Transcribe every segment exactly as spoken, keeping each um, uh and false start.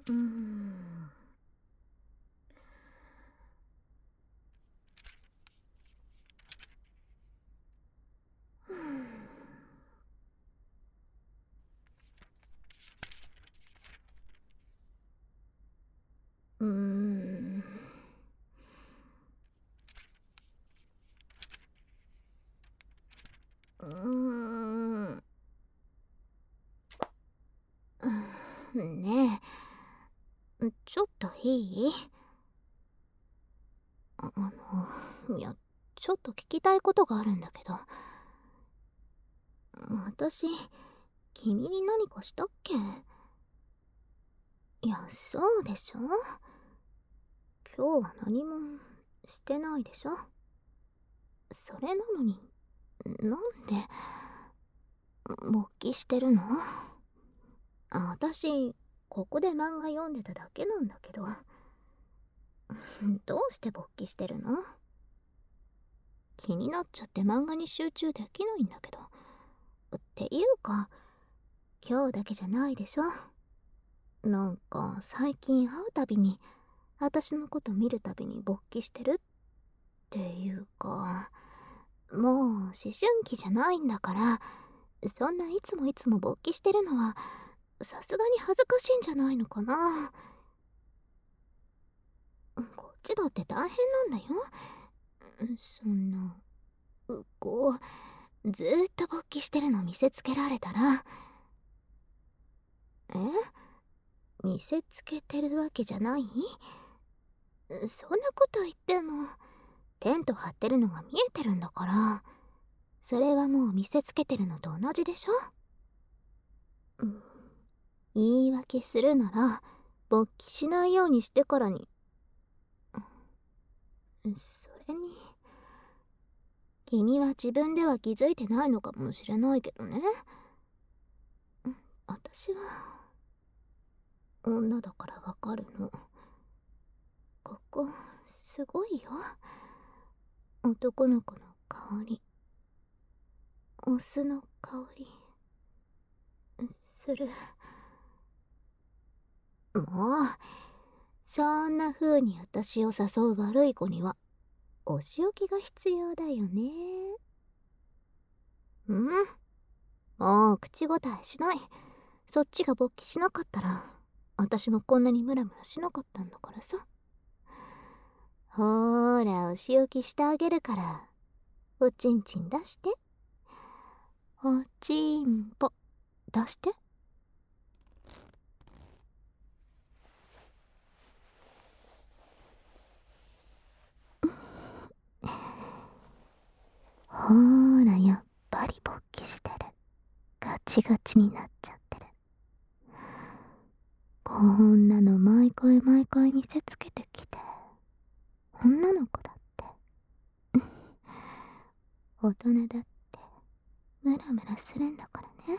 うーん。うーん。うーん。ねえ、ちょっといい？あの、いや、ちょっと聞きたいことがあるんだけど、私、君に何かしたっけ？いや、そうでしょ？今日は何もしてないでしょ？それなのに、なんで、勃起してるの？あ、私、ここで漫画読んでただけなんだけど、どうして勃起してるの？気になっちゃって漫画に集中できないんだけど。っていうか、今日だけじゃないでしょ？なんか最近会うたびに私のこと見るたびに勃起してるっていうか、もう思春期じゃないんだから、そんないつもいつも勃起してるのはさすがに恥ずかしいんじゃないのかな。こっちだって大変なんだよ。そんな、うこうずーっと勃起してるの見せつけられたら。え、見せつけてるわけじゃない？そんなこと言ってもテント張ってるのが見えてるんだから、それはもう見せつけてるのと同じでしょ？うん、言い訳するなら勃起しないようにしてからに。それに君は自分では気づいてないのかもしれないけどね、私は女だからわかるの。ここすごいよ。男の子の香り、お酢の香りする。もうそんな風に私を誘う悪い子にはお仕置きが必要だよね。うん、もう口答えしない。そっちが勃起しなかったら私もこんなにムラムラしなかったんだからさ。ほーら、お仕置きしてあげるから、おちんちん出して。おちんぽ出して。ほーら、やっぱり勃起してる。ガチガチになっちゃってる。こんなの毎回毎回見せつけてきて、女の子だって大人だってムラムラするんだからね。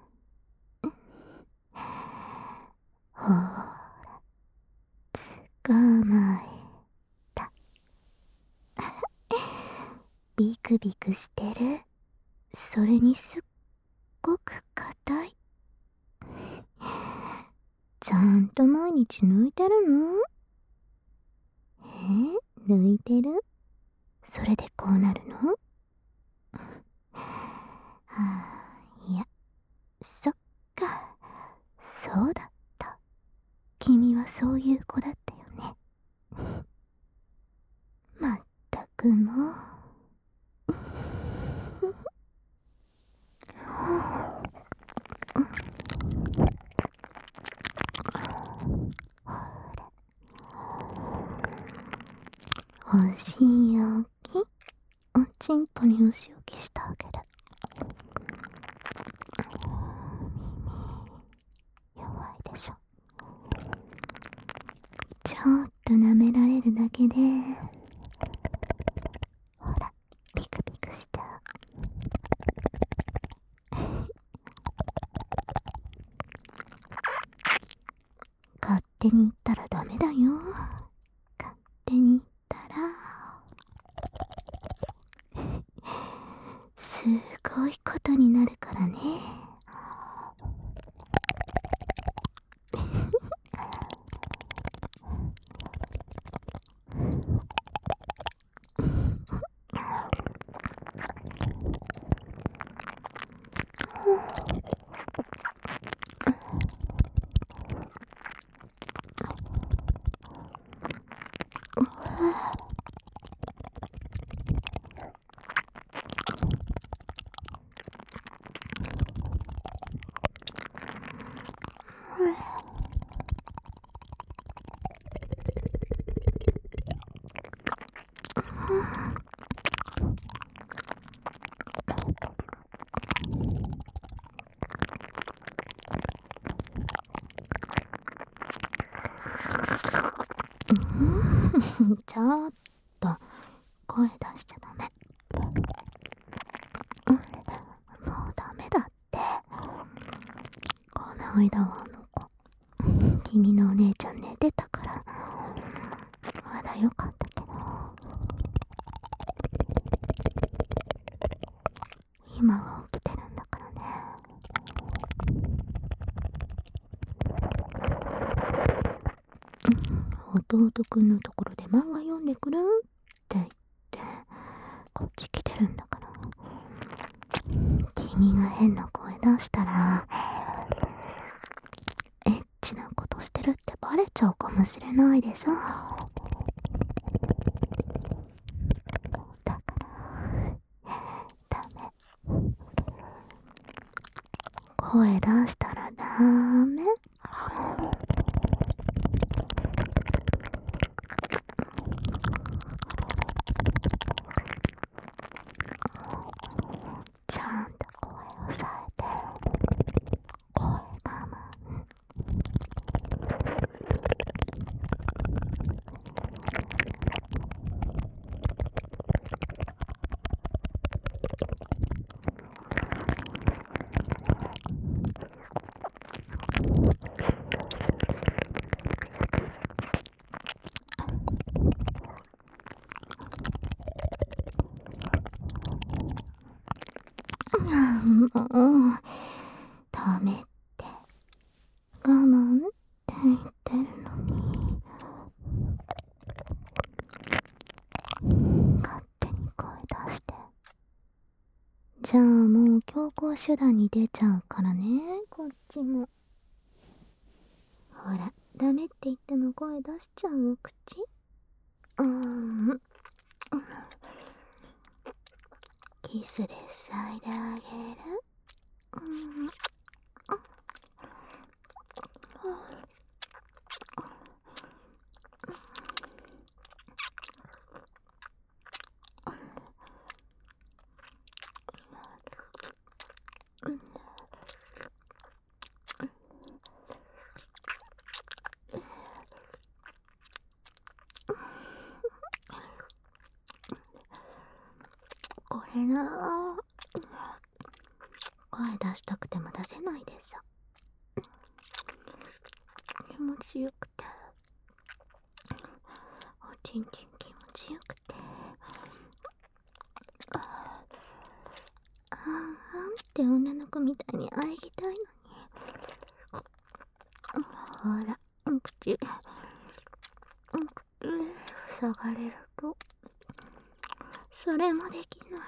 ほーら、捕まえた。ビクビクしてる。それにすっごく硬い。ちゃんと毎日抜いてるの？え、抜いてる？それでこうなるの？はあ、いや、そっか、そうだった。君はそういう子だったよね。まったくもう。おしおき、おちんぽにおしおきしてあげる。耳弱いでしょ。ちょっと舐められるだけで、ほら、ビクビクしちゃう。勝手に言ったらダメだよ。勝手に言ったらすごいことになるからね。 ちょっと声出しちゃダメ。もうダメだって。この間はあの子、君のお姉ちゃん寝てたからまだよかったけど、今は起きてるんだからね。弟くんのところで漫画読んでくるって言ってこっち来てるんだから、君が変な声出したらエッチなことしてるってバレちゃうかもしれないでしょ。だからダメ。声出したらダメ。ちゃんと声を抑えて。声我慢。もうダメって我慢って言ってるのに勝手に声出して。じゃあもう強行手段に出ちゃうからね、こっちも。ほらダメって言っても声出しちゃうお口。うーん、キスで塞いであげる。うん、これなら声出したくても出せないでしょ。気持ちよくて、おちんちん気持ちよくて、あーあんって女の子みたいに喘ぎたいのに、ほら口塞がれるとそれもできない。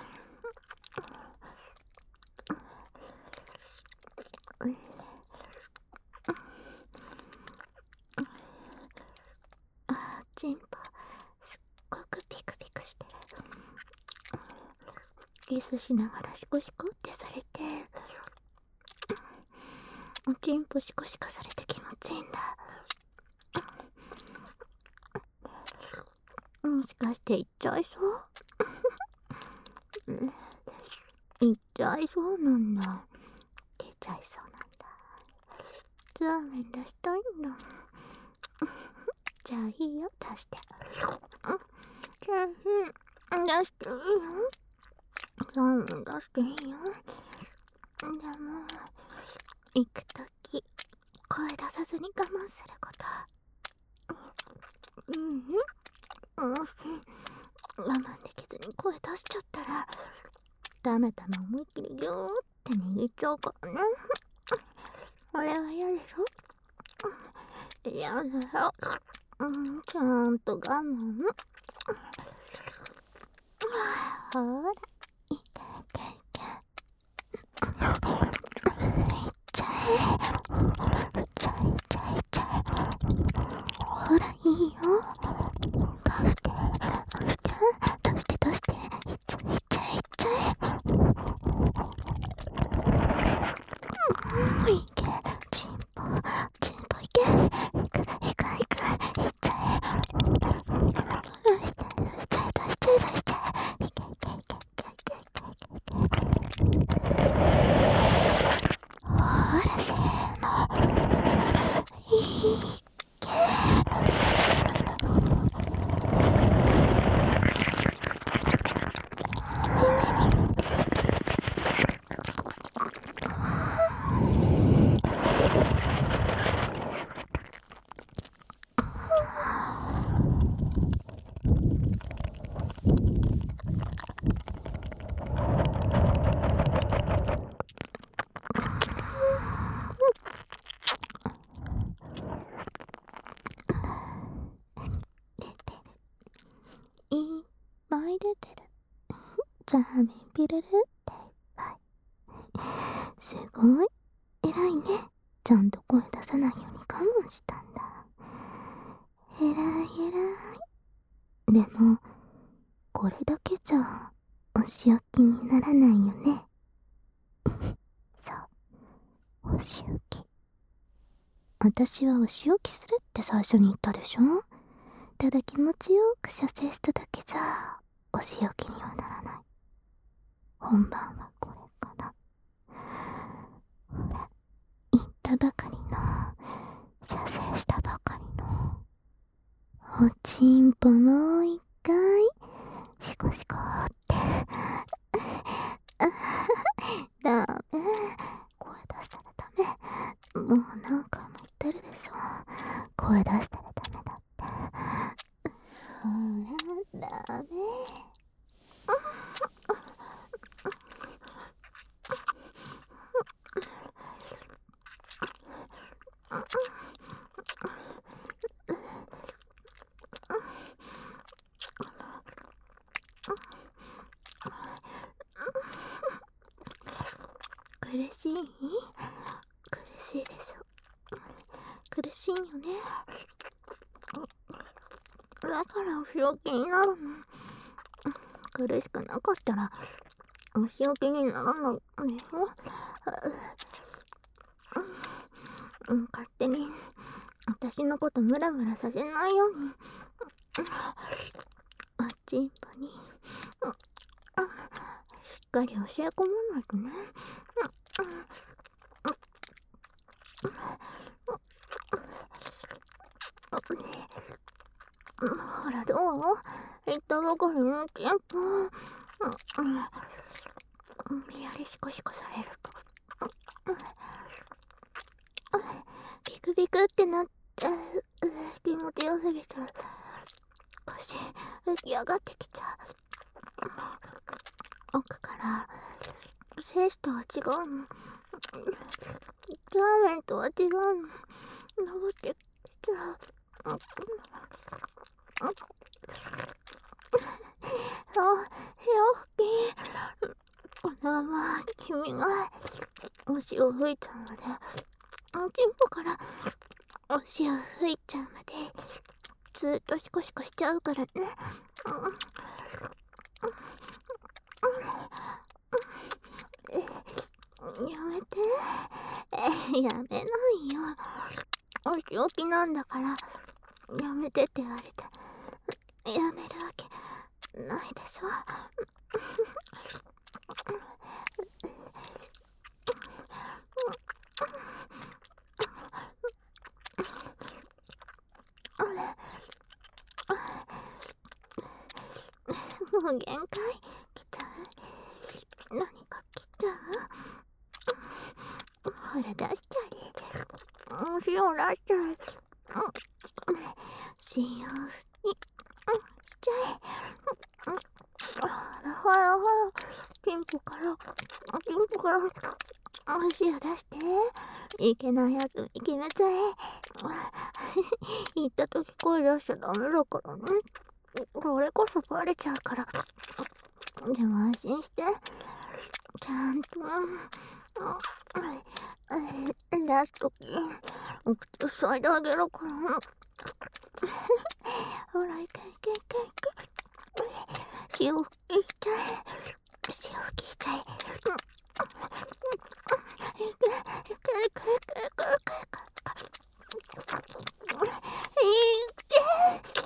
あー、チンポすっごくピクピクしてる。キスしながらシコシコってされて、おチンポシコシコされて気持ちいいんだ。もしかして行っちゃいそう行っちゃいそうなんだ。出ちゃいそうなんだ。ラーメン出したいんだ。じゃあいいよ、出して。じゃあ、うん、出していいよ。ラーメン出していいよ。でも、行くとき、声出さずに我慢すること。うん、もし我慢できずに声出しちゃったら、ダメだな、思いっきりギューって握っちゃうからね。あれは嫌でしょ。嫌だよ。うん、ちゃんと我慢。ほら、いけいけいけ。いっちゃえ。いっちゃえいっちゃえいっちゃえ。ほら、いいよ。出して、出して、出して出して。いっちゃえいっちゃえいっちゃえ。うん、いけ。チンポ、チンポいけ。いく、いく、いく。いっちゃえ。出しちゃえ、出しちゃえ、出しちゃえ。いけいけいけいけいけいけいけ。ほら、せーの。いけ。 ザーメンピルルっていっぱい。すごい偉いね。ちゃんと声出さないように我慢したんだ。偉い偉い。でもこれだけじゃお仕置きにならないよね。そう、お仕置き。私はお仕置きするって最初に言ったでしょ。ただ気持ちよく射精しただけじゃお仕置きにはならない。本番はこれから。ほら、言ったばかりの射精したばかりのおちんぽもう一回シコシコってダメ、声出したらダメ。もう何回も言ってるでしょ。声出したらダメだって。ほらダメ。苦しい？苦しいでしょ。苦しいよね。だからお仕置きになるの。苦しくなかったらお仕置きにならないでしょ。うん、勝手に私のことムラムラさせないようにおちんぽにしっかり教え込まないとね。ほらどう？言ったばかりのテンポ。やりしこしこされるとビクビクってなって気持ちよすぎて腰浮き上がってきちゃう。奥から精子とは違うの。ザーメンとは違うの。登ってきちゃう。そう、よき。このまま君が足を吹いちゃうまで、おちんぽから足を吹いちゃうまで、ずーっとシコシコしちゃうからね。やめて。やめないよ。お仕置きなんだから、やめてって言われて、やめるわけないでしょ。もう限界来ちゃう。何か来ちゃう。ほら出しちゃえ。塩出しちゃえ。塩にしちゃえ。ほらほらほら、ピンポからピンポから塩出して。いけないやつに決めちゃえ。言った時声出しちゃダメだからね。これこそバレちゃうから。でも安心して。ちゃんと出すときお口塞いであげるから。ほらいけいけいけいけ。塩吹きしちゃえ。塩吹きしちゃえ。いけいけいけいけいけいけ。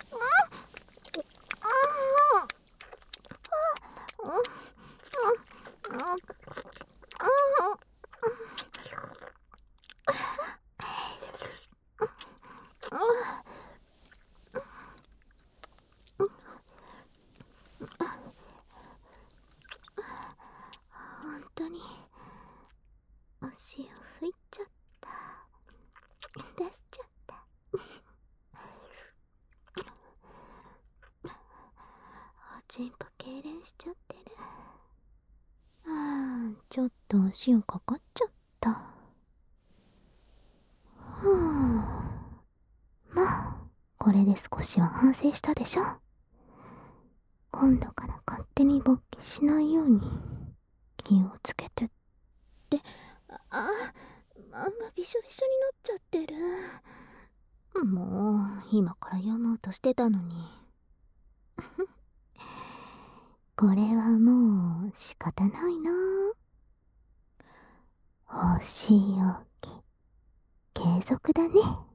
本当に足を拭いちゃった。出しちゃった。おちんぽ痙攣しちゃってる。あー、ちょっとお塩かかっちゃった。はあ、まあこれで少しは反省したでしょ。 今度から勝手に勃起しないように気をつけてって。あ、漫画びしょびしょになっちゃってる。もう今から読もうとしてたのに。これはもう仕方ないな。星置き継続だね。